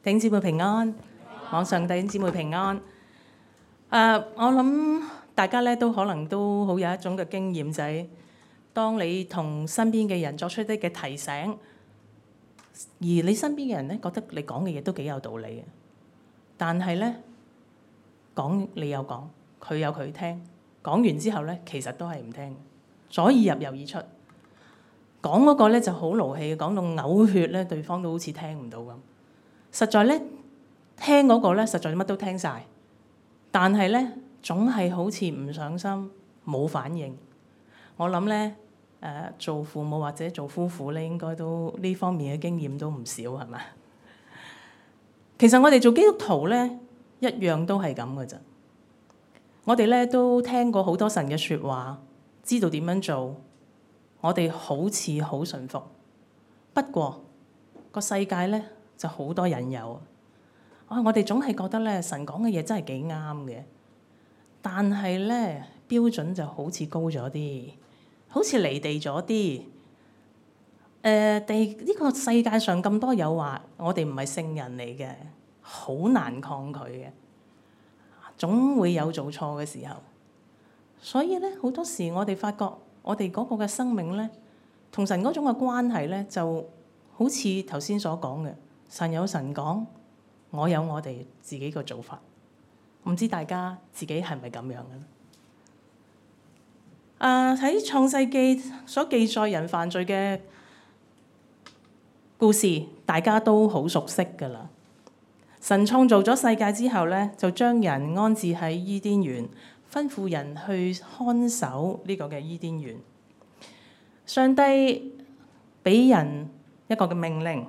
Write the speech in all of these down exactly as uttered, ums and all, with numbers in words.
弟兄姊妹平安，網上弟兄姊妹平安。誒、uh，我諗大家咧都可能都好有一種嘅經驗，就係當你同身邊嘅人作出啲嘅提醒，而你身邊嘅人咧覺得你講嘅嘢都幾有道理嘅，但係咧講你有講，佢有佢聽，講完之後咧其實都係唔聽，左耳入右耳出。講嗰個咧就好勞氣，講到嘔血咧，對方都好似聽唔到咁。實在咧，聽嗰個咧，實在乜都聽晒，但係咧，總係好似唔上心，冇反應。我諗咧，誒做父母或者做夫婦咧，應該都呢方面嘅經驗都唔少，係嘛？其實我哋做基督徒咧，一樣都係咁嘅咋。我哋咧都聽過好多神嘅説話，知道點樣做，我哋好似好順服。不過個世界咧，就好多引誘啊！我哋總係覺得咧，神講嘅嘢真係幾啱嘅，但係咧標準就好似高咗啲，好似離地咗啲。誒、呃，地呢、呢個世界上咁多誘惑，我哋唔係聖人嚟嘅，好難抗拒嘅，總會有做錯嘅時候。所以咧，好多時我哋發覺，我哋嗰個嘅生命咧，同神嗰種嘅關係咧，就好似頭先所講嘅。神有神講，我有我哋自己個做法，唔知大家自己係咪咁樣嘅咧？啊，喺創世記所記載人犯罪嘅故事，大家都好熟悉㗎啦。神創造咗世界之後咧，就將人安置喺伊甸園，吩咐人去看守呢個嘅伊甸園。上帝俾人一個嘅命令。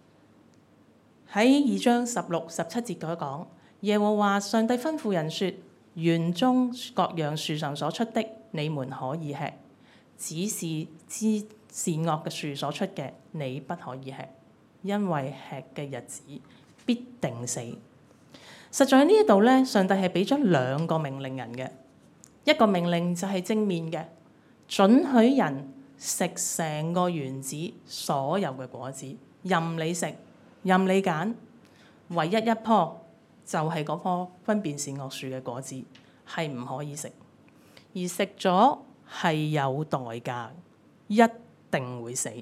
喺二章十六、十七節嗰講，耶和華上帝吩咐人說：園中各樣樹上所出的，你們可以吃；只是知善惡嘅樹所出嘅，你不可以吃，因為吃嘅日子必定死。實在喺呢一度咧，上帝係俾咗兩個命令人嘅，一個命令就係正面嘅，准許人食成個園子所有嘅果子，任你食。任你揀，唯一一棵就係嗰棵分辨善惡樹嘅果子，係唔可以食，而食咗係有代價，一定會死。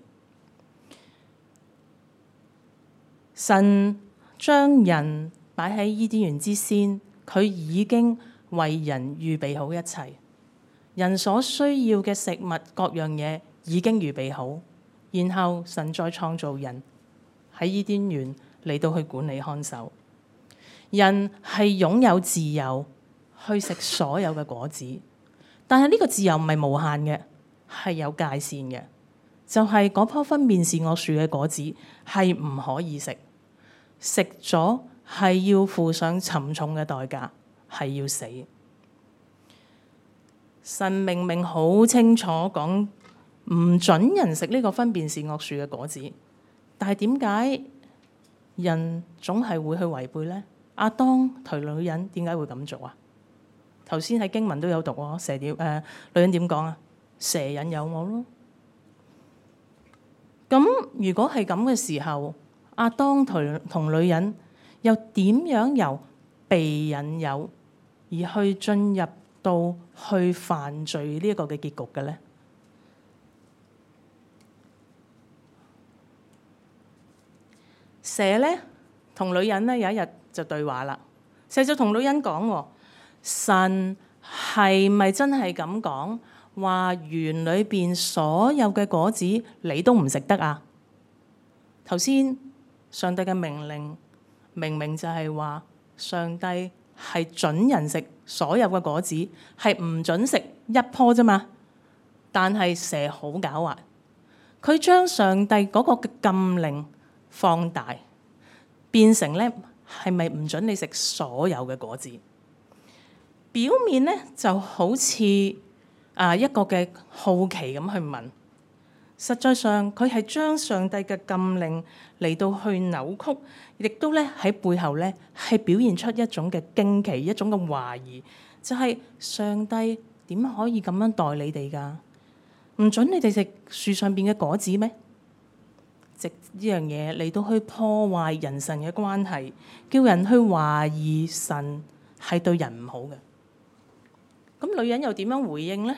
神將人擺喺伊甸園之先，佢已經為人預備好一切，人所需要嘅食物各樣嘢已經預備好，然後神再創造人。喺伊甸園嚟到去管理看守，人係擁有自由去食所有嘅果子，但係呢個自由唔係無限嘅，係有界線嘅，就係嗰棵分辨善惡樹嘅果子係唔可以食，食咗係要付上沉重嘅代價，係要死。神明明好清楚講唔准人食呢個分辨善惡樹嘅果子。但係點解人總係會去違背呢？亞當同女人點解會咁做啊？頭先喺經文都有讀喎，蛇點誒、呃、女人點講啊？蛇引誘我咯。咁如果係咁嘅時候，亞當同同女人又點樣由被引誘而去進入到去犯罪呢一個嘅結局嘅呢？蛇咧同女人咧有一日就對話啦。蛇就同女人講：神係咪真係咁講話園裏邊所有嘅果子你都唔食得啊？頭先上帝嘅命令明明就係話上帝係準人食所有嘅果子，係唔準食一棵啫嘛。但係蛇好狡猾，佢將上帝嗰個嘅禁令放大，變成咧係咪唔准你食所有嘅果子？表面咧就好似啊一個嘅好奇咁去問，實際上佢係將上帝嘅禁令嚟到去扭曲，亦都咧喺背後咧係表現出一種嘅驚奇，一種嘅懷疑，就係上帝點可以咁樣待你哋㗎？唔准你哋食樹上邊嘅果子咩？ 藉呢樣嘢嚟到去破壞人神嘅關係，叫人去懷疑神係對人唔好嘅。咁女人又點樣回應呢？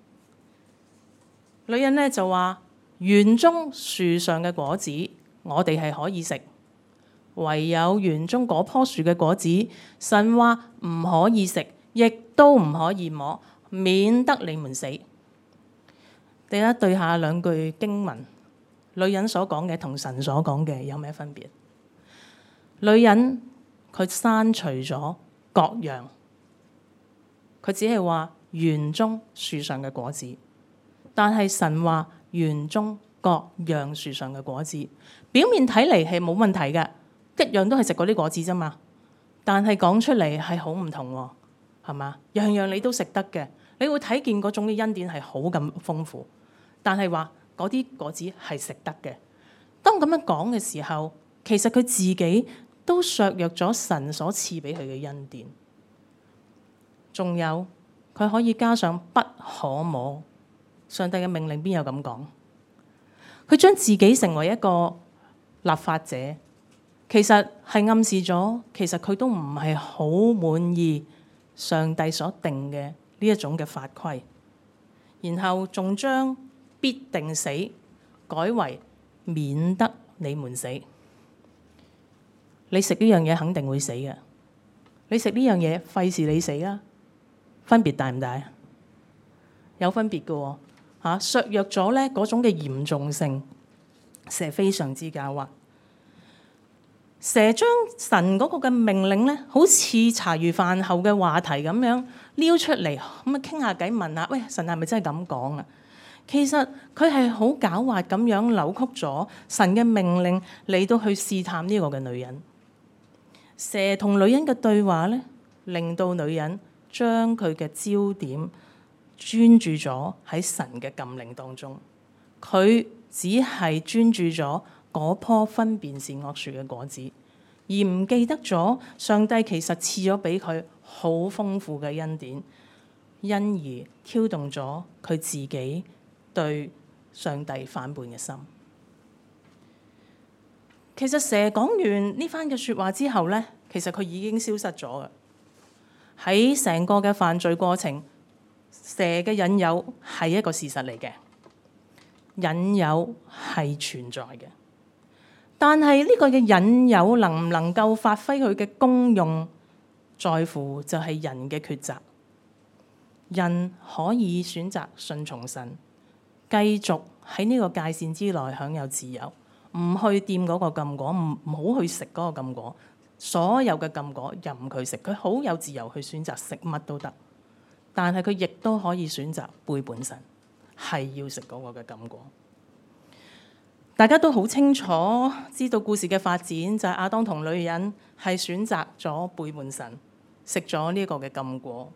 女人咧就話：園中樹上嘅果子，我哋係可以食；唯有園中嗰棵樹嘅果子，神話唔可以食，亦都唔可以摸，免得你們死。第一對下兩句經文，女人所講嘅同神所講嘅有咩分別？女人佢刪除咗各樣，佢只係話園中樹上嘅果子。但係神話園中各樣樹上嘅果子，表面睇嚟係冇問題嘅，一樣都係食嗰啲果子啫嘛。但係講出嚟係好唔同喎，係嘛？樣樣你都食得嘅，你會睇見嗰種嘅恩典係好咁豐富。但係話嗰啲果子係食得嘅。當咁樣講嘅時候，其實佢自己都削弱咗神所賜俾佢嘅恩典。仲有佢可以加上不可摸。上帝嘅命令邊有咁講？佢將自己成為一個立法者，其實係暗示咗，其實佢都唔係好滿意上帝所定嘅呢一種嘅法規，然後仲將必定死改為免得你們死。你食呢樣嘢肯定會死嘅，你食呢樣嘢費事你死啦。分別大唔大？有分別嘅喎。嚇，削弱咗咧嗰種嘅嚴重性，蛇非常之狡猾。蛇將神嗰個嘅命令咧，好似茶餘飯後嘅話題咁樣撩出嚟，咁啊傾下偈，問下喂，神係咪真係咁講啊？其實佢係好狡猾咁樣扭曲咗神嘅命令嚟到去試探呢個嘅女人。蛇同女人嘅對話咧，令到女人將佢嘅焦點專注咗喺神嘅禁令當中，佢只係專注咗嗰棵分辨善惡樹嘅果子，而唔記得咗上帝其實賜咗俾佢好豐富嘅恩典，因而挑動咗佢自己對上帝反叛嘅心。其實蛇講完呢番嘅説話之後呢，其實佢已經消失咗嘅。喺成個嘅犯罪過程，蛇嘅引誘係一個事實嚟嘅，引誘係存在嘅，但係呢個嘅引誘能唔能夠發揮佢嘅功用，在乎就係人嘅抉擇。人可以選擇順從神，繼續喺呢個界線之內享有自由，唔去掂嗰個禁果，唔唔好去食嗰個禁果，所有嘅禁果任佢食，佢好有自由去選擇食乜都得。但係佢亦都可以選擇背叛神，係要食嗰個嘅禁果。大家都好清楚知道故事嘅發展，就係亞當同女人係選擇咗背叛神，食咗呢個嘅禁果。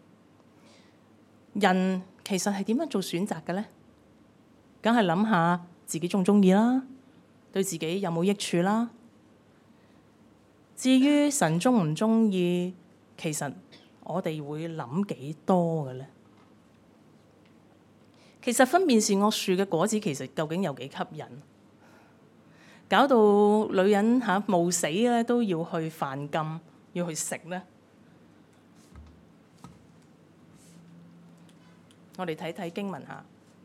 人其實係點樣做選擇嘅呢？梗係諗下自己中唔中意啦，對自己有冇益處啦。至於神中唔中意，其實我哋會諗幾多嘅咧？其實分辨善惡樹嘅果子其實究竟有幾吸引？搞到女人嚇冒死咧都要去犯禁，要去食咧。我哋睇睇經文下，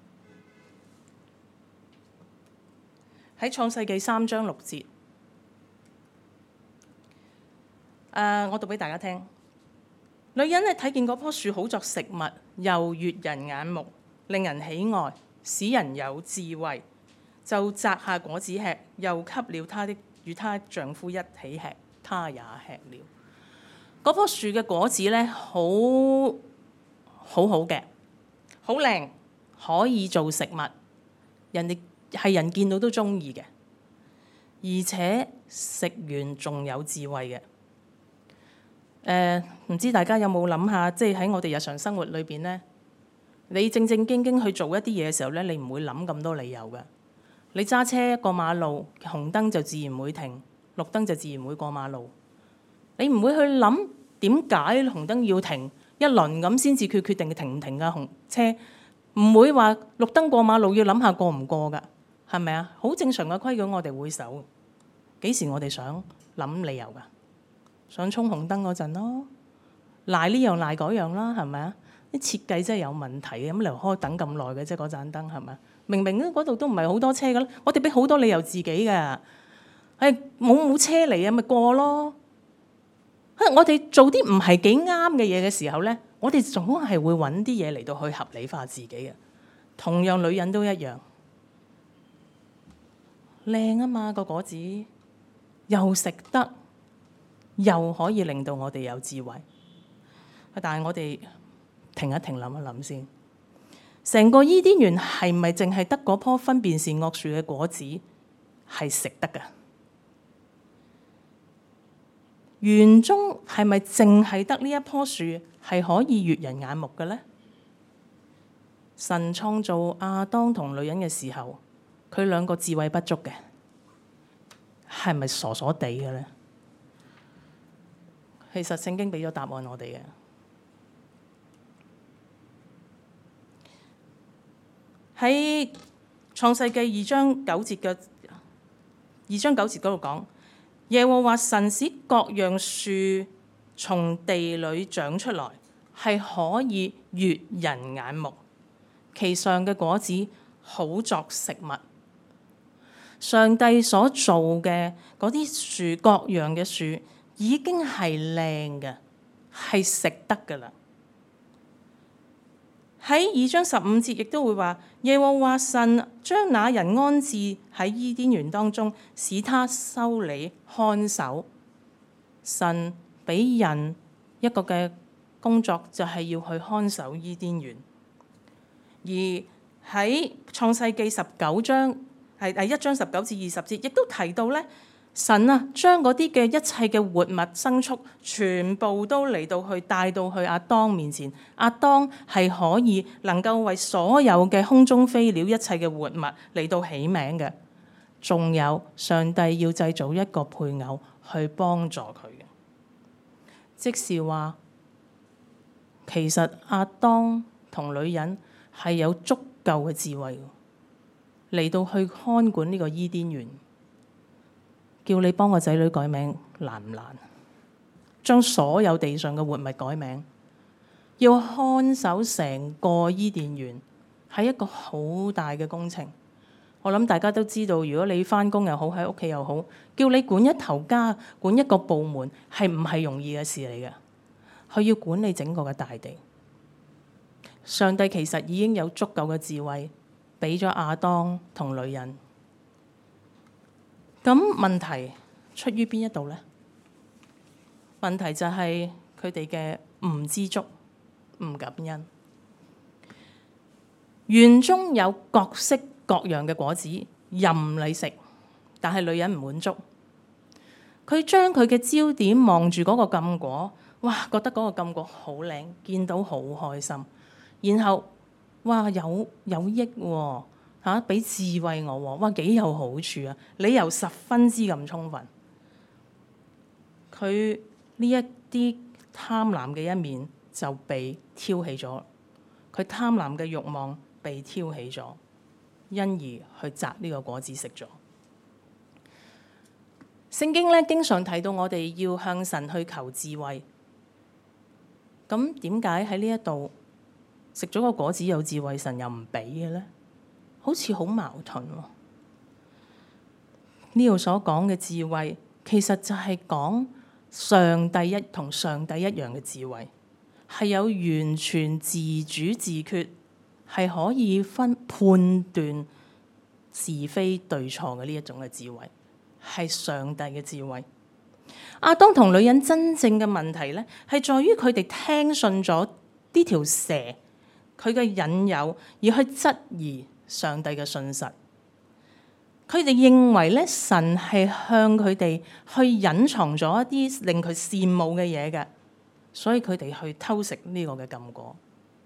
喺創世記三章六節。誒、呃，我讀俾大家聽。女人咧睇見嗰棵樹好作食物，又悅人眼目，令人喜愛，使人有智慧，就摘下果子吃，又給了她的與她丈夫一起吃，她也吃了。嗰棵樹嘅果子咧，好好好嘅，好靚，可以做食物，人哋係人見到都中意嘅，而且食完仲有智慧嘅。誒、呃、唔知大家有冇諗下，即係喺我哋日常生活裏邊咧，你正正經經去做一啲嘢嘅時候咧，你唔會諗咁多理由嘅。你揸車過馬路，紅燈就自然會停，綠燈就自然會過馬路。你唔會去諗點解紅燈要停一輪咁先至決決定停唔停嘅紅車，唔會話綠燈過馬路要諗下過唔過㗎， 係咪啊？好正常嘅規矩，我哋會守。幾時我哋想諗理由㗎？想衝紅燈嗰陣咯，賴呢樣賴嗰樣啦，係咪啊？啲設計真係有問題嘅，咁你開等咁耐嘅啫，嗰盞燈係咪？明明嗰度都唔係好多車㗎啦，我哋俾好多理由自己㗎。係冇冇車嚟啊，咪過咯。我哋做啲唔係幾啱嘅嘢嘅時候咧，我哋總係會揾啲嘢嚟到去合理化自己嘅。同樣女人都一樣，靚啊嘛個果子，又食得，又可以令到我哋有智慧。但係我哋停一停，諗一諗先，成個伊甸園係咪淨係得嗰棵分辨善惡樹嘅果子係食得㗎？園中係咪淨係得呢一棵樹係可以悅人眼目嘅咧？神創造亞當同女人嘅時候，佢兩個智慧不足嘅，係咪傻傻地嘅咧？其實聖經俾咗答案我哋嘅。喺創世記二章九節嘅二章九節嗰度講，耶和華神使各樣樹從地裏長出來，係可以悅人眼目，其上嘅果子好作食物。上帝所做嘅嗰啲樹，各樣嘅樹已經係靚嘅，係食得㗎啦。喺二章十五節亦都會話，耶和華神將那人安置喺伊甸園當中，使他修理看守。神俾人一個嘅工作，就係要去看守伊甸園。而喺創世記十九章係第一章十九至二十節，亦都提到咧，神啊將嗰啲嘅一切嘅活物牲畜，全部都嚟到去帶到去亞當面前。亞當係可以能夠為所有嘅空中飛鳥一切嘅活物嚟到起名嘅。仲有上帝要製造一個配偶去幫助佢嘅，即是話其實亞當同女人係有足夠嘅智慧嚟到去看管呢個伊甸園。叫你幫個仔女改名難唔難？將所有地上嘅活物改名，要看守成個伊甸園，係一個好大嘅工程。我諗大家都知道，如果你返工又好，喺屋企又好，叫你管一頭家、管一個部門，係唔係容易嘅事嚟嘅？佢要管理整個嘅大地。上帝其實已經有足夠嘅智慧，俾咗亞當同女人。咁問題出於邊一度呢？問題就係佢哋嘅唔知足、唔感恩。園中有各式各樣嘅果子任你食，但係女人唔滿足。佢將佢嘅焦點望住嗰個禁果，哇！覺得嗰個禁果好靚，見到好開心。然後哇，有有益喎。嚇！俾、啊、智慧我喎，哇幾有好處啊！理由十分之咁充分。佢呢一啲貪婪嘅一面就被挑起咗，佢貪婪嘅慾望被挑起咗，因而去摘呢個果子食咗。聖經咧經常提到我哋要向神去求智慧。咁點解喺呢一度食咗個果子有智慧，神又唔俾嘅咧？好似好矛盾喎。呢度所講嘅智慧，其實就係講上帝一同上帝一樣嘅智慧，係有完全自主自決，係可以分判斷是非對錯嘅呢一種嘅智慧，係上帝嘅智慧。亞當同女人真正嘅問題咧，係在於佢哋聽信咗呢條蛇佢嘅引誘，而去質疑上帝嘅信實。佢哋認為咧，神係向佢哋去隱藏咗一啲令佢羨慕嘅嘢嘅，所以佢哋去偷食呢個嘅禁果。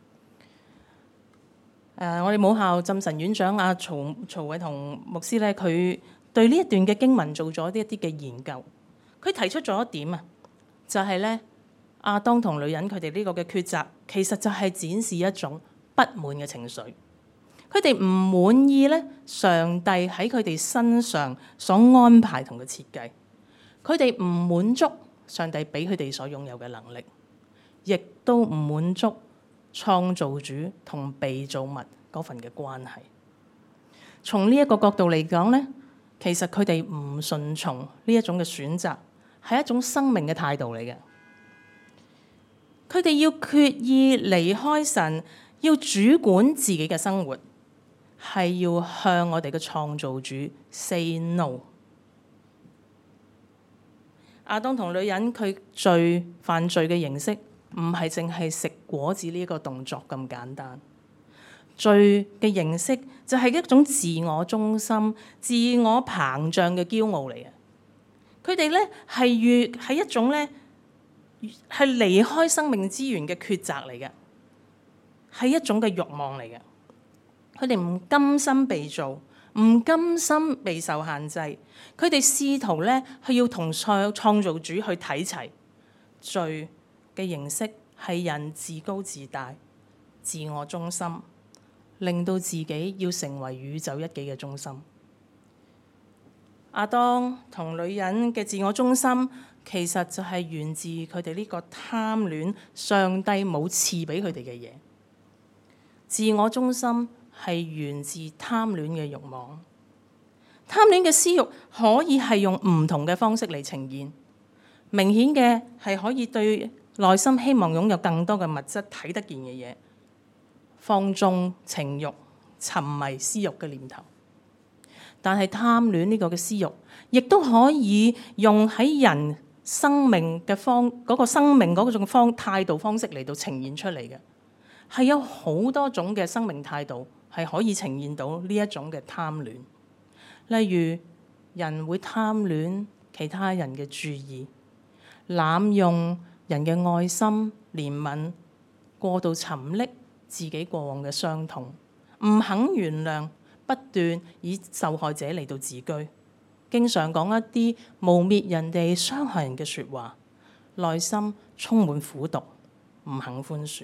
誒、uh，我哋母校浸神院長阿曹曹偉同牧師咧，佢對呢一段嘅經文做咗一啲嘅研究。佢提出咗一點啊，就係咧，亞當同女人佢哋呢個嘅抉擇，其實就係展示一種不滿嘅情緒。 佢哋唔滿意咧上帝喺佢哋身上所安排同嘅設計，佢哋唔滿足上帝俾佢哋所擁有嘅能力，亦都唔滿足創造主同被造物嗰份嘅關係。從呢一個角度嚟講咧，其實佢哋唔順從呢一種嘅選擇，係一種生命嘅態度嚟嘅。佢哋要決意離開神，要主管自己嘅生活，係要向我哋嘅創造主 say no。亞當同女人佢罪犯罪嘅形式，唔係淨係食果子呢一個動作咁簡單。罪嘅形式就係一種自我中心、自我膨脹嘅驕傲嚟嘅。佢哋咧係越係一種咧係離開生命資源嘅抉擇嚟嘅，係一種嘅慾望嚟嘅。佢哋唔甘心被造，唔甘心被受限制。佢哋試圖咧係要同創創造主去睇齊。罪嘅形式係人自高自大、自我中心，令到自己要成為宇宙一己嘅中心。亞當同女人嘅自我中心，其實就係源自佢哋呢個貪戀上帝冇賜俾佢哋嘅嘢。自我中心係源自貪戀嘅慾望。貪戀嘅私慾可以係用唔同嘅方式嚟呈現。明顯嘅係可以對內心希望擁有更多嘅物質睇得見嘅嘢，放縱情慾、沉迷私慾嘅念頭。但係貪戀呢個嘅私慾，亦都可以用喺人生命嘅方嗰、嗰個生命嗰種方態度方式嚟到呈現出嚟嘅，係有好多種嘅生命態度係可以呈現到呢一種嘅貪戀。例如人會貪戀其他人嘅注意，濫用人嘅愛心、憐憫，過度沉溺自己過往嘅傷痛，唔肯原諒，不斷以受害者嚟到自居，經常講一啲污蔑人哋、傷害人嘅説話，內心充滿苦毒，唔肯寬恕。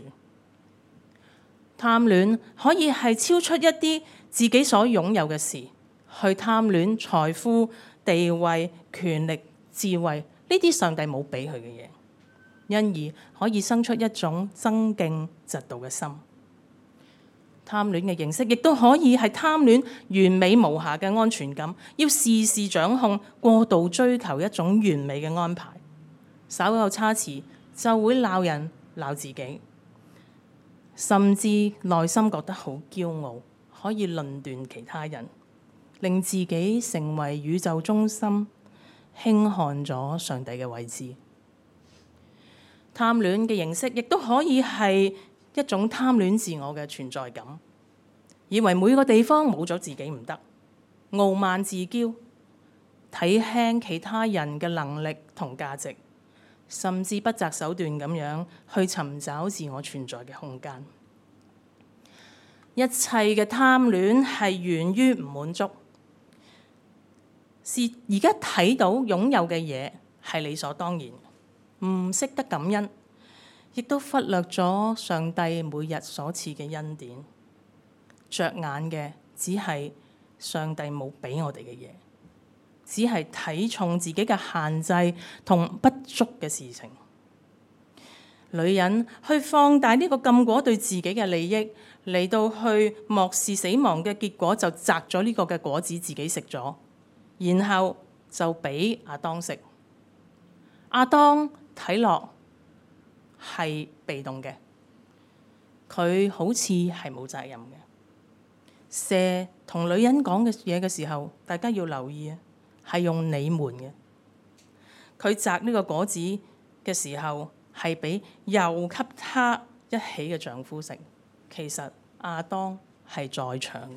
貪戀可以係超出一啲自己所擁有嘅事，去貪戀財富、地位、權力、智慧，呢啲上帝冇俾佢嘅嘢，因而可以生出一種爭競嫉妒嘅心。貪戀嘅形式亦都可以係貪戀完美無瑕嘅安全感，要事事掌控，過度追求一種完美嘅安排，稍有差池就會鬧人鬧自己，甚至內心覺得好驕傲，可以論斷其他人，令自己成為宇宙中心，輕看咗上帝嘅位置。貪戀嘅形式亦都可以係一種貪戀自我嘅存在感，以為每個地方冇咗自己唔得，傲慢自驕，睇輕其他人嘅能力同價值，甚至不擇手段咁樣去尋找自我存在嘅空間。一切嘅貪戀係源於唔滿足，是而家睇到擁有嘅嘢係理所當然，唔識得感恩，亦都忽略咗上帝每日所賜嘅恩典，着眼嘅只係上帝冇俾我哋嘅嘢，只係睇重自己嘅限制同不足嘅事情。女人去放大呢個禁果對自己嘅利益，嚟到去漠視死亡嘅結果，就摘咗呢個嘅果子自己食咗，然後就俾亞當食。亞當睇落係被動嘅，佢好似係冇責任嘅。蛇同女人講嘅嘢嘅時候，大家要留意啊，係用你們嘅。佢摘呢個果子嘅時候，係俾又給他一起嘅丈夫食。其實亞當係在場嘅。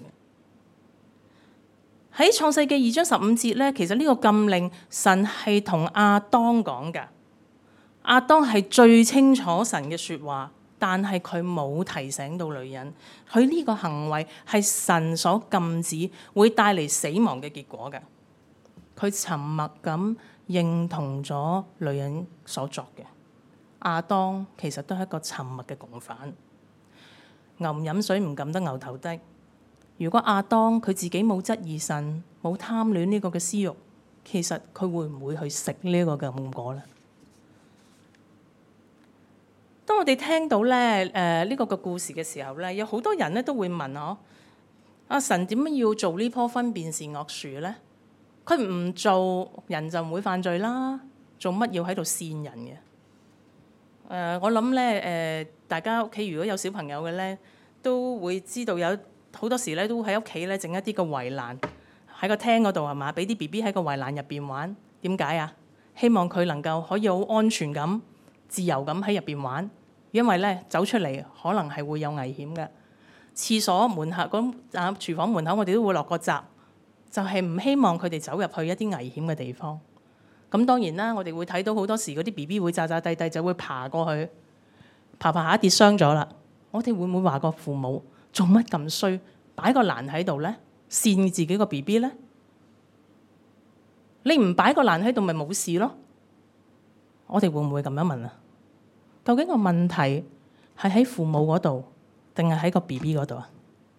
喺創世記二章十五節咧，其實呢個禁令神係同亞當講㗎。亞當係最清楚神嘅説話，但係佢冇提醒到女人，佢呢個行為係神所禁止，會帶嚟死亡嘅結果㗎。佢沉默咁認同咗女人所作嘅。亞當其實都係一個沉默嘅共犯。牛飲水唔撳得牛頭低， 如果亞當佢自己冇質疑神，冇貪戀呢個嘅私慾，其實佢會唔會去食呢個嘅禁果咧？當我哋聽到咧誒呢個嘅故事嘅時候咧，有好多人咧都會問我：阿神點解要做呢棵分辨善惡樹咧？佢唔做人就唔會犯罪啦，做乜要喺度騙人嘅？誒、呃，我諗咧誒，大家屋企如果有小朋友嘅咧，都會知道有好多時咧都喺屋企咧整一啲個圍欄喺個廳嗰度係嘛，俾啲 B B 喺個圍欄入邊玩。點解啊？希望佢能夠可以好安全咁、自由咁喺入邊玩，因為咧走出嚟可能係會有危險嘅。廁所門口咁啊，廚房門口我哋都會落個閘，就係唔希望佢哋走入去一啲危險嘅地方。咁當然啦，我哋會睇到好多時嗰啲 B B 會詐詐諦諦就會爬過去，爬爬下跌傷咗啦。我哋會唔會話個父母做乜咁衰，擺個欄喺度咧，跣自己個 B B 咧？你唔擺個欄喺度咪冇事咯？我哋會唔會咁樣問啊？究竟個問題係喺父母嗰度，定係喺個 B B 嗰度啊？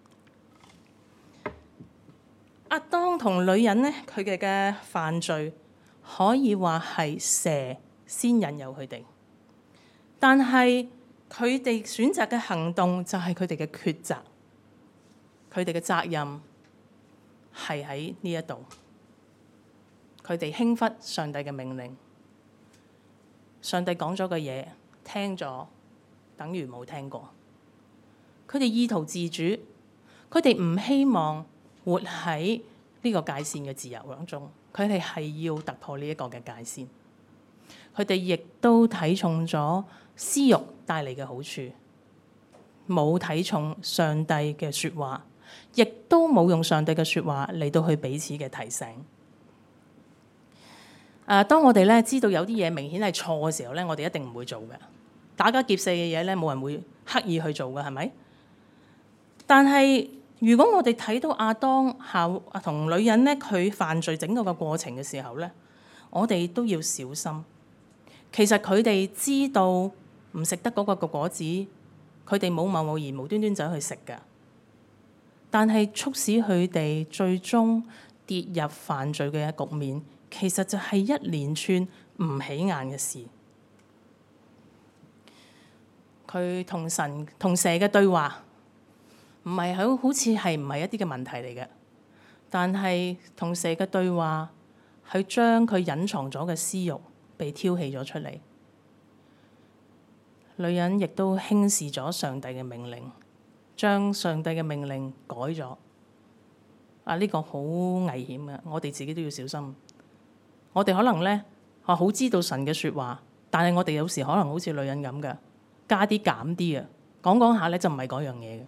亞當同女人咧，佢哋嘅犯罪可以話係蛇先引誘佢哋，但係佢哋選擇嘅行動就係佢哋嘅抉擇，佢哋嘅責任係喺呢一度。佢哋輕忽上帝嘅命令，上帝講咗嘅嘢聽咗，等於冇聽過。佢哋意圖自主，佢哋唔希望活喺呢個界線嘅自由當中，佢哋係要突破呢一個嘅界線。佢哋亦都睇重咗私慾帶嚟嘅好處，冇睇重上帝嘅説話，亦都冇用上帝嘅説話嚟到去彼此嘅提醒。誒、啊，當我哋咧知道有啲嘢明顯係錯嘅時候咧，我哋一定唔會做嘅。打家劫舍嘅嘢咧，冇人會刻意去做嘅，係咪？但係如果我哋睇到亞當夏同女人咧，佢犯罪整個嘅過程嘅時候咧，我哋都要小心。其實佢哋知道唔食得嗰個嘅果子，佢哋冇貿貿然無端端走去食㗎。但係促使佢哋最終跌入犯罪嘅局面，其實就係一連串唔起眼嘅事。佢同神同蛇嘅對話，唔係好好似係唔係一啲嘅問題嚟嘅，但係同蛇嘅對話，係將佢隱藏咗嘅私慾被挑起咗出嚟。女人亦都輕視咗上帝嘅命令，將上帝嘅命令改咗。啊，呢個好危險嘅，我哋自己都要小心。我哋可能咧啊好知道神嘅説話，但係我哋有時可能好似女人咁嘅，加啲減啲啊，講講下咧就唔係嗰樣嘢嘅，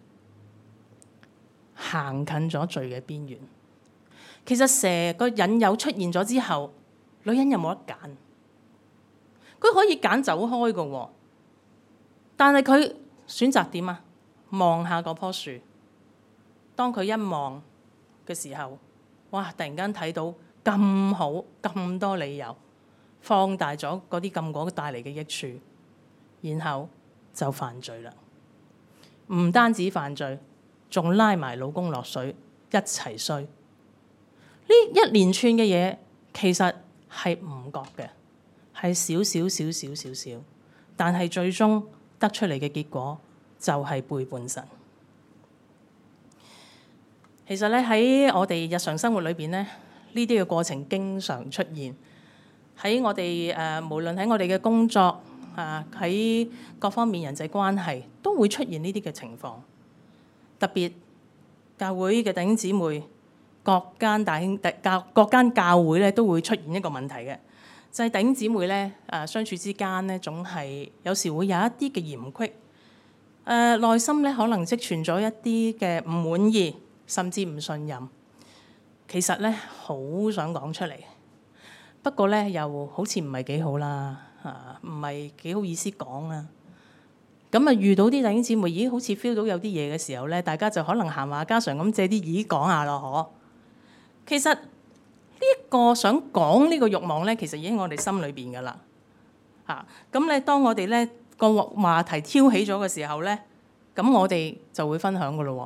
行近咗罪嘅邊緣。其實蛇個引誘出現咗之後，女人有冇得揀？佢可以揀走開嘅喎，但係佢選擇點啊？望下嗰棵樹。當佢一望嘅時候，哇！突然間睇到咁好咁多理由，放大咗嗰啲禁果帶嚟嘅益處，然後就犯罪啦。唔單止犯罪，仲拉埋老公落水一齊衰。呢一連串嘅嘢其實係唔覺嘅，係少少少少少少，但係最終得出嚟嘅結果就係背叛神。其實咧喺我哋日常生活裏邊咧，呢啲嘅過程經常出現喺我哋誒、呃，無論喺我哋嘅工作啊，喺各方面人際關係都會出現呢啲嘅情況。特別教會嘅弟兄姊妹，各間大兄弟教各間教會咧都會出現一個問題嘅，就係、是、弟兄姊妹咧誒相處之間咧，總係有時會有一啲嘅嫌隙，誒、呃、內心咧可能積存咗一啲嘅唔滿意，甚至唔信任。其實咧好想講出嚟，不過咧又好似唔係幾好啦，啊唔係幾好意思講啦。咁啊遇到啲弟兄姊妹，咦好似 feel 到有啲嘢嘅時候咧，大家就可能閒話家常咁借啲意講下咯，嗬。其實呢一個想講呢個慾望咧，其實已經喺我哋心裏邊噶啦。嚇咁咧，當我哋咧個話題挑起咗嘅時候咧，咁我哋就會分享噶咯喎。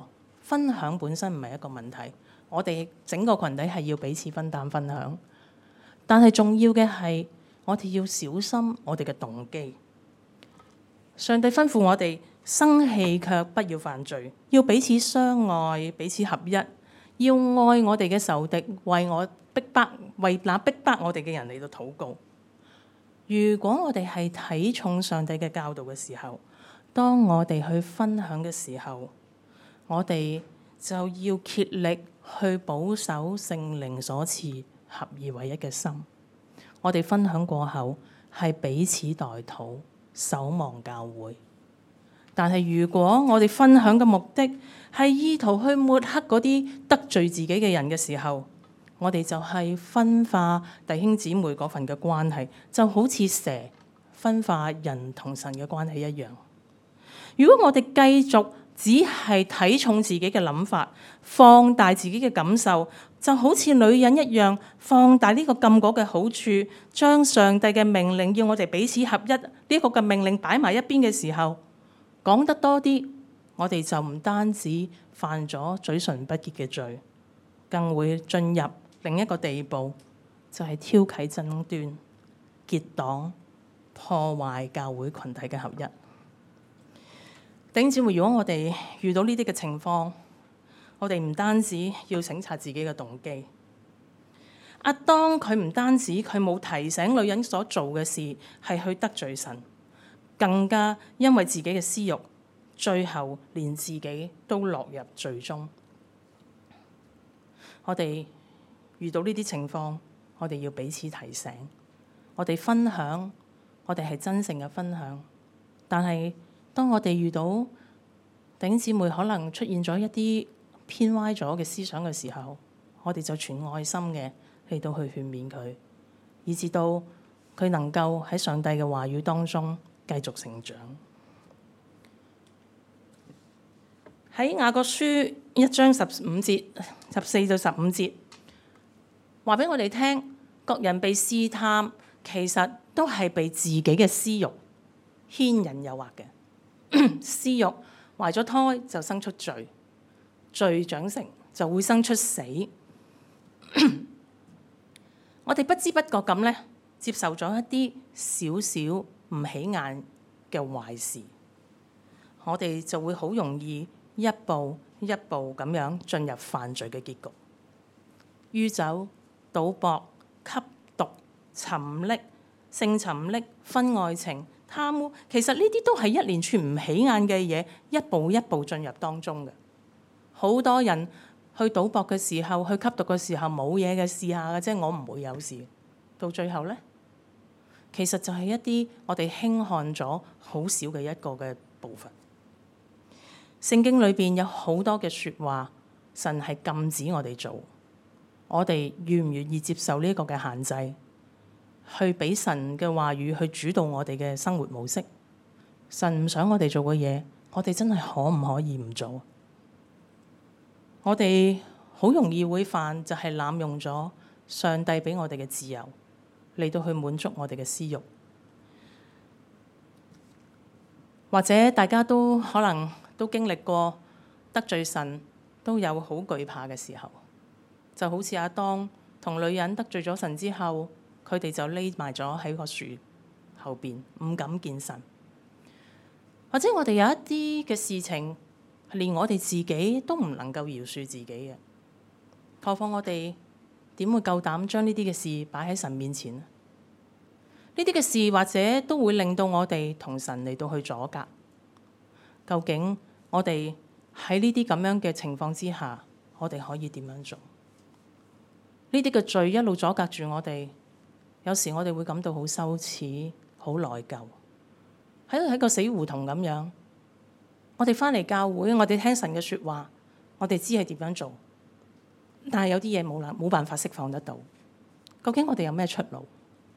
分享本身唔係一個問題，我哋整個群體係要彼此分擔分享。但係重要嘅係，我哋要小心我哋嘅動機。上帝吩咐我哋生氣卻不要犯罪，要彼此相愛，彼此合一，要愛我哋嘅仇敵，為我逼迫，為那逼迫我哋嘅人嚟到禱告。如果我哋係睇重上帝嘅教導嘅時候，當我哋去分享嘅時候，我哋就要竭力去保守聖靈所賜合而為一嘅心。我哋分享過後係彼此代禱，守望教會。但係如果我哋分享嘅目的係意圖去抹黑嗰啲得罪自己嘅人嘅時候，我哋就係分化弟兄姊妹嗰份嘅關係，就好似蛇分化人同神嘅關係一樣。如果我哋繼續只係睇重自己嘅諗法，放大自己嘅感受，就好似女人一樣放大呢個禁果嘅好處，將上帝嘅命令要我哋彼此合一呢個嘅命令擺埋一邊嘅時候，講得多啲，我哋就唔單止犯咗嘴唇不潔嘅罪，更會進入另一個地步，就係挑起爭端、結黨、破壞教會群體嘅合一。弟兄姊妹，如果我哋遇到呢啲嘅情況，我哋唔單止要省察自己嘅動機。亞當佢唔單止佢冇提醒女人所做嘅事係去得罪神，更加因為自己嘅私慾，最後連自己都落入罪中。我哋遇到呢啲情況，我哋要彼此提醒，我哋分享，我哋係真誠嘅分享。但係當我哋遇到弟兄姊妹可能出現咗一啲偏歪咗嘅思想嘅時候，我哋就全愛心嘅嚟到去勸勉佢，以至到佢能夠喺上帝嘅話語當中繼續成長。喺雅各書一章十五節、十四到十五節，話俾我哋聽，各人被試探，其實都係被自己嘅私慾牽引誘惑嘅。私慾懷咗胎就生出罪，罪長成就會生出死。我哋不知不覺咁咧，接受咗一啲少少唔起眼嘅壞事，我哋就會好容易一步一步咁樣進入犯罪嘅結局。酗酒、賭博、吸毒、沉溺、性沉溺、婚外情、貪污，其實呢啲都係一連串唔起眼嘅嘢，一步一步進入當中嘅。好多人去賭博嘅時候，去吸毒嘅時候冇嘢嘅，試下嘅啫，我唔會有事。到最後呢，其實就係一啲我哋輕看咗好少嘅一個嘅部分。聖經裏邊有好多嘅説話，神係禁止我哋做，我哋願唔願意接受呢一個嘅限制？去俾神嘅話語去主導我哋嘅生活模式。神唔想我哋做嘅嘢，我哋真係可唔可以唔做？我哋好容易會犯就係濫用咗上帝俾我哋嘅自由嚟到去滿足我哋嘅私慾。或者大家都可能都經歷過得罪神，都有好懼怕嘅時候，就好似亞當同女人得罪咗神之後，佢哋就匿埋咗喺個樹後邊，唔敢見神。或者我哋有一啲嘅事情，連我哋自己都唔能夠饒恕自己嘅，何況我哋點會夠膽將呢啲嘅事擺喺神面前呢？呢啲嘅事或者都會令到我哋同神嚟到去阻隔。究竟我哋喺呢啲咁樣嘅情況之下，我哋可以點樣做？呢啲嘅罪一路阻隔住我哋，有時我哋會感到好羞恥、好內疚，喺度喺個死胡同咁樣。我哋返嚟教會，我哋聽神嘅説話，我哋知係點樣做，但係有啲嘢冇啦，冇辦法釋放得到。究竟我哋有咩出路？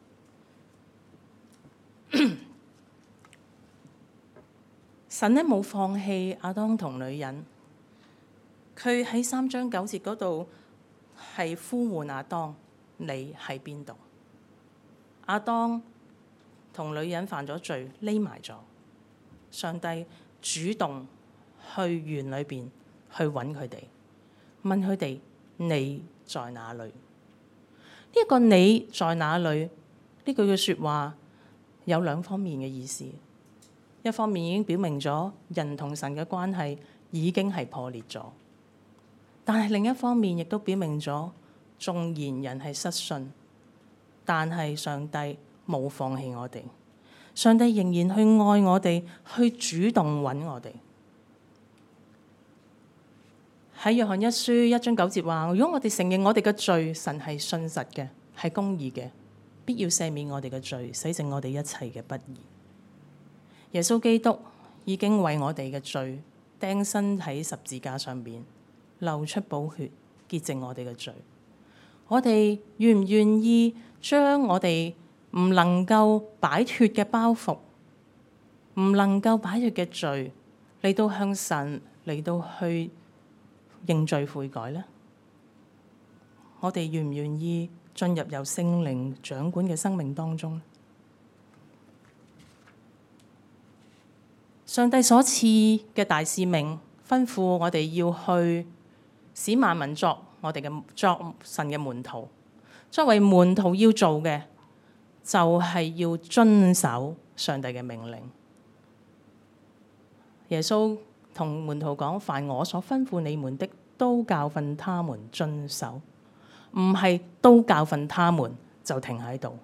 神呢冇放棄亞當同女人，佢喺三章九節嗰度係呼喚亞當，你喺邊度？亞當同女人犯咗罪，匿埋咗。上帝主動去園裏邊去揾佢哋，問佢哋你在哪裏？呢、這、一個你在哪裏？呢句嘅説話有兩方面嘅意思。一方面已經表明咗人同神嘅關係已經係破裂咗，但係另一方面亦都表明咗，縱然人係失信，但係上帝冇放棄我哋，上帝仍然去愛我哋，去主動揾我哋。喺約翰一書一章九節話：如果我哋承認我哋嘅罪，神係信實嘅，係公義嘅，必要赦免我哋嘅罪，洗淨我哋一切嘅不義。耶穌基督已經為我哋嘅罪釘身喺十字架上邊，流出寶血，潔淨我哋嘅罪。我哋願唔願意將我哋唔能夠擺脫嘅包袱，唔能夠擺脫嘅罪，嚟到向神嚟到去認罪悔改呢？我哋願唔願意進入由聖靈掌管嘅生命當中？上帝所賜嘅大使命，吩咐我哋要去使萬民作我哋嘅作神嘅門徒。作為門徒要做嘅，就係要遵守上帝嘅命令。耶穌同門徒講：凡我所吩咐你們的，都教訓他們遵守，唔係都教訓他們就停喺度。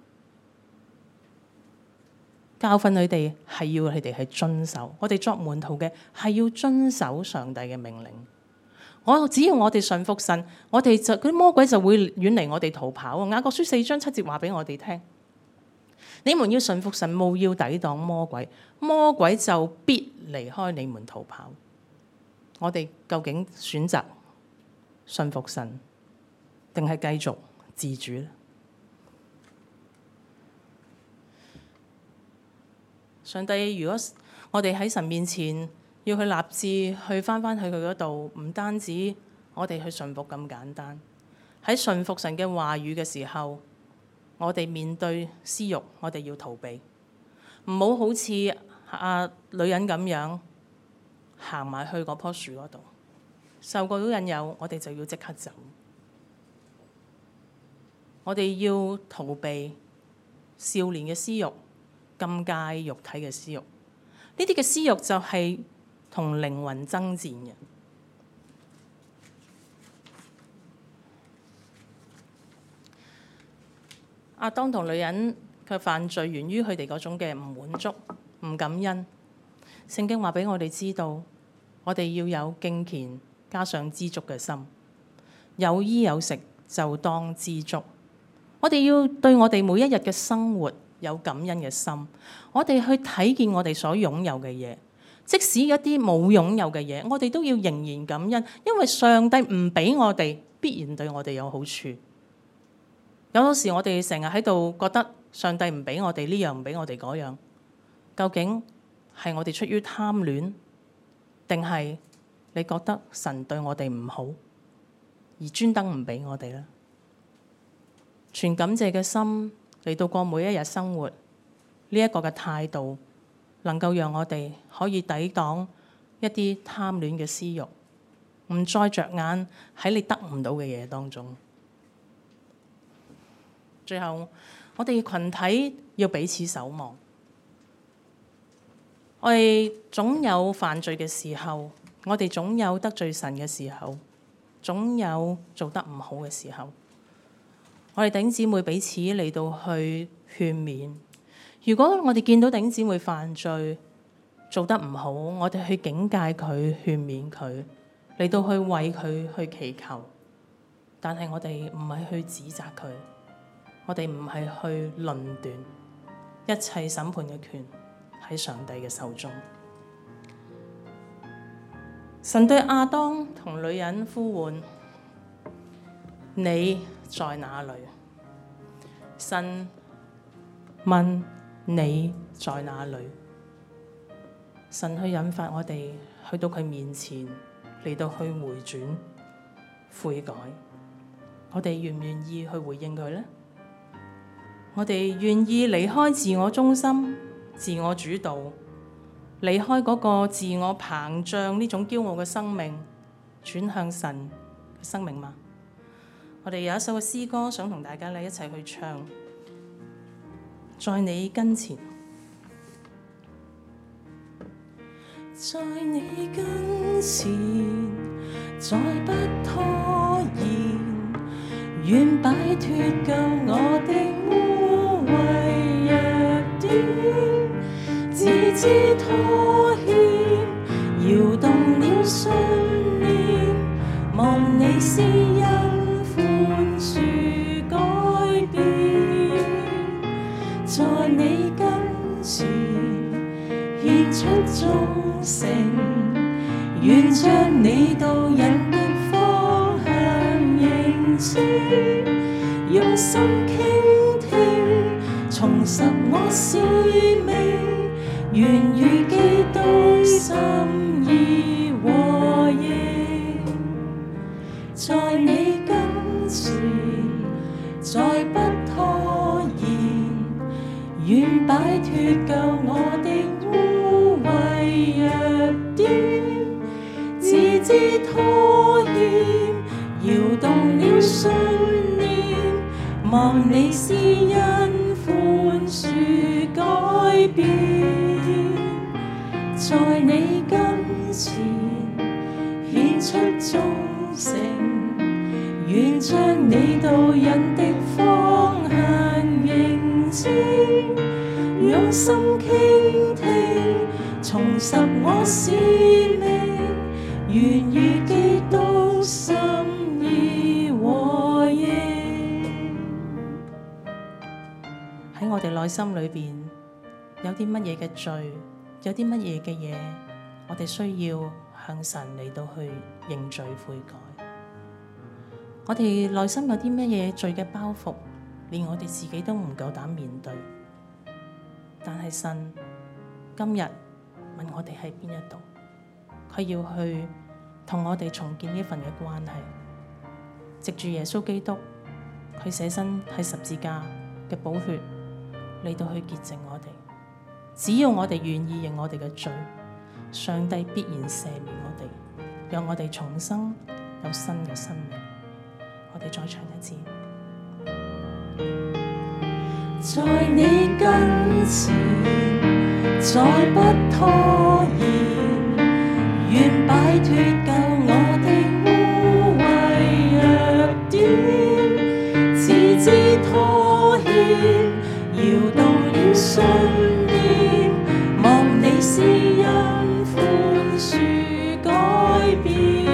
教訓佢哋係要佢哋係遵守，我哋作門徒嘅係要遵守上帝嘅命令。我只要我哋順服神，我哋就嗰啲魔鬼就會遠離我哋逃跑。雅各書四章七節話俾我哋聽：你們要順服神，務要抵擋魔鬼，魔鬼就必離開你們逃跑。我哋究竟選擇順服神，定係繼續自主呢？上帝，如果我哋喺神面前要去立志去返返去佢嗰度，唔單止我哋去順服咁簡單。喺順服神嘅話語嘅時候，我哋面對私慾，我哋要逃避，唔好好似啊女人咁樣行埋去嗰棵樹嗰度，受過咗引誘，我哋就要即刻走。我哋要逃避少年嘅私慾，禁戒肉體嘅私慾，呢啲嘅私慾就係同靈魂爭戰嘅。亞當同女人嘅犯罪源於佢哋嗰種嘅唔滿足、唔感恩。聖經話俾我哋知道，我哋要有敬虔加上知足嘅心，有衣有食就當知足。我哋要對我哋每一日嘅生活有感恩嘅心，我哋去睇見我哋所擁有嘅嘢，即使一啲冇擁有嘅嘢，我哋都要仍然感恩，因為上帝唔俾我哋，必然對我哋有好處。有陣時我哋成日喺度覺得上帝唔俾我哋呢樣，唔俾我哋嗰樣，究竟係我哋出於貪戀，定係你覺得神對我哋唔好，而專登唔俾我哋呢？全感謝嘅心嚟到過每一日生活，呢一個嘅態度能夠讓我哋可以抵擋一啲貪戀嘅私慾，唔再着眼喺你得唔到嘅嘢當中。最後，我哋群體要彼此守望。我哋總有犯罪嘅時候，我哋總有得罪神嘅時候，總有做得唔好嘅時候。我哋弟兄姊妹彼此嚟到去勸勉。如果我哋見到弟兄姊妹犯罪做得唔好，我哋去警戒佢、勸勉佢，嚟到去為佢去祈求。但係我哋唔係去指責佢，我哋唔係去論斷。一切審判嘅權喺上帝嘅手中。神對亞當同女人呼喚：你在哪裏？神問你在哪裏？神去引發我哋去到佢面前，嚟到去回轉悔改。我哋願唔願意去回應佢呢？我哋願意離開自我中心、自我主導，離開嗰個自我膨脹呢種驕傲嘅生命， 轉向神嘅生命嗎？我哋有一首嘅詩歌想同大家咧一齊去唱，在你跟前，在你跟前，再不拖延，願擺脫舊我的污穢弱點，自知拖欠，搖動了信念，望你施恩寬恕改變，在你跟前獻出忠誠，願將你導引的方向認清，用心傾聽，重拾我使命，願與基督心意和應，在你跟前，再不拖延，願擺脫舊我的污穢弱點，自知拖欠，搖動了信念，望你施恩寬恕改變，在你跟前獻出忠誠，願將你導引的方向認清，用心傾聽，重拾我使命，願與基督心意和應。喺我哋內心裏邊有啲乜嘢嘅罪，有啲乜嘢嘅嘢，我哋需要向神嚟到去認罪悔改。我哋內心有啲乜嘢罪嘅包袱，連我哋自己都唔夠膽面對。但係神今日問我哋喺邊一度，佢要去同我哋重建呢份嘅關係，藉住耶穌基督，佢捨身喺十字架嘅寶血嚟到去潔淨我哋。只要我哋願意認我哋嘅罪，上帝必然赦免我哋，讓我哋重生有新嘅生命。我哋再唱一次。在你跟前，再不拖延，願擺脫舊我的污穢弱點，自知拖欠，搖動了信念，望你施恩寬恕改變，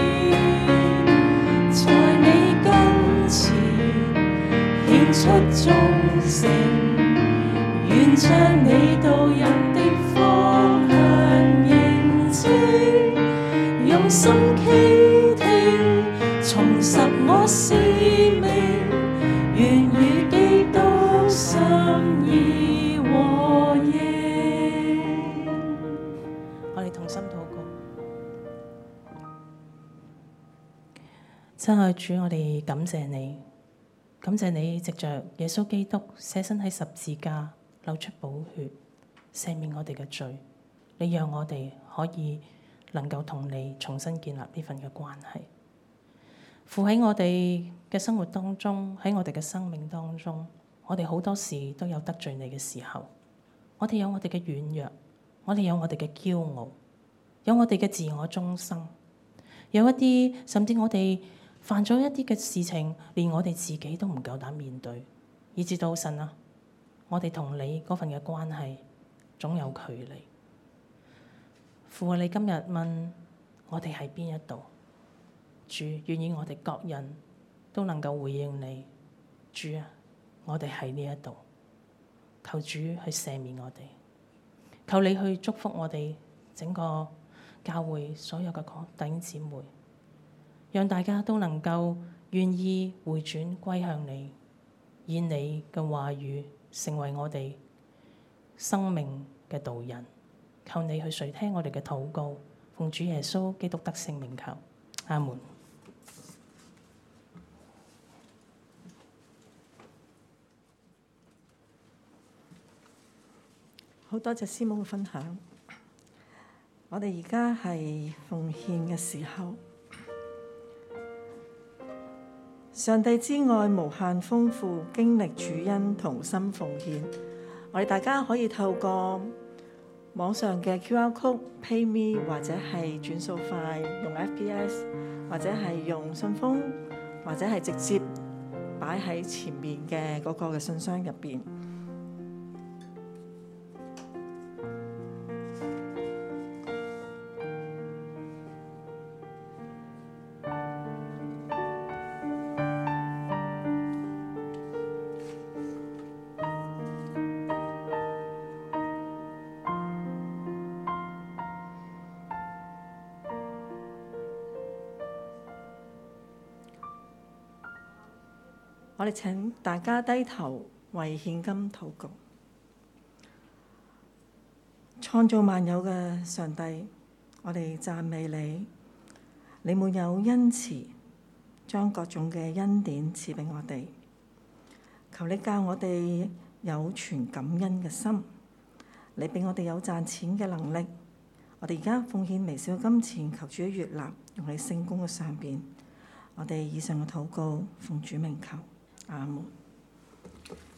在你跟前獻出忠誠，願將你導引的方向認清，用心傾聽，重拾我使命，願與基督心意和應。我哋同心禱告。親愛主，我哋感謝你，感謝你藉着耶穌基督捨身喺十字架，流出寶血，赦免我哋嘅罪。你讓我哋可以能夠同你重新建立呢份嘅關係。父，喺我哋嘅生活當中，喺我哋嘅生命當中，我哋好多時都有得罪你嘅時候。我哋有我哋嘅軟弱，我哋有我哋嘅驕傲，有我哋嘅自我中心，有一啲甚至我哋犯咗一啲嘅事情，連我哋自己都唔夠膽面對，以至到神啊，我哋同你嗰份嘅關係總有距離。父啊，你今日問我哋喺邊一度？主，願意我哋各人都能夠回應你。主啊，我哋喺呢一度，求主去赦免我哋，求你去祝福我哋整個教會所有嘅弟兄姊妹，讓大家都能夠願意回轉歸向你，以你嘅話語成為我哋生命嘅導引。求你去垂聽我哋嘅禱告，奉主耶穌基督得勝名求，阿門。 好多謝師母嘅分享。我哋而家係奉獻嘅時候， 上帝之愛無限豐富，經歷主恩同心奉獻。我哋大家可以透過網上嘅 Q R code、PayMe 或者係轉數快，用 F P S 或者係用信封，或者係直接擺喺前面嘅嗰個嘅信箱入邊。我哋請大家低頭為獻金禱告。創造萬有嘅上帝，我哋讚美你，你滿有恩慈，將各種嘅恩典賜俾我哋。求你教我哋有存感恩嘅心，你俾我哋有賺錢嘅能力。我哋而家奉獻微小金錢，求主悅納，用喺聖工嘅上邊。我哋以上嘅禱告，奉主名求。阿門。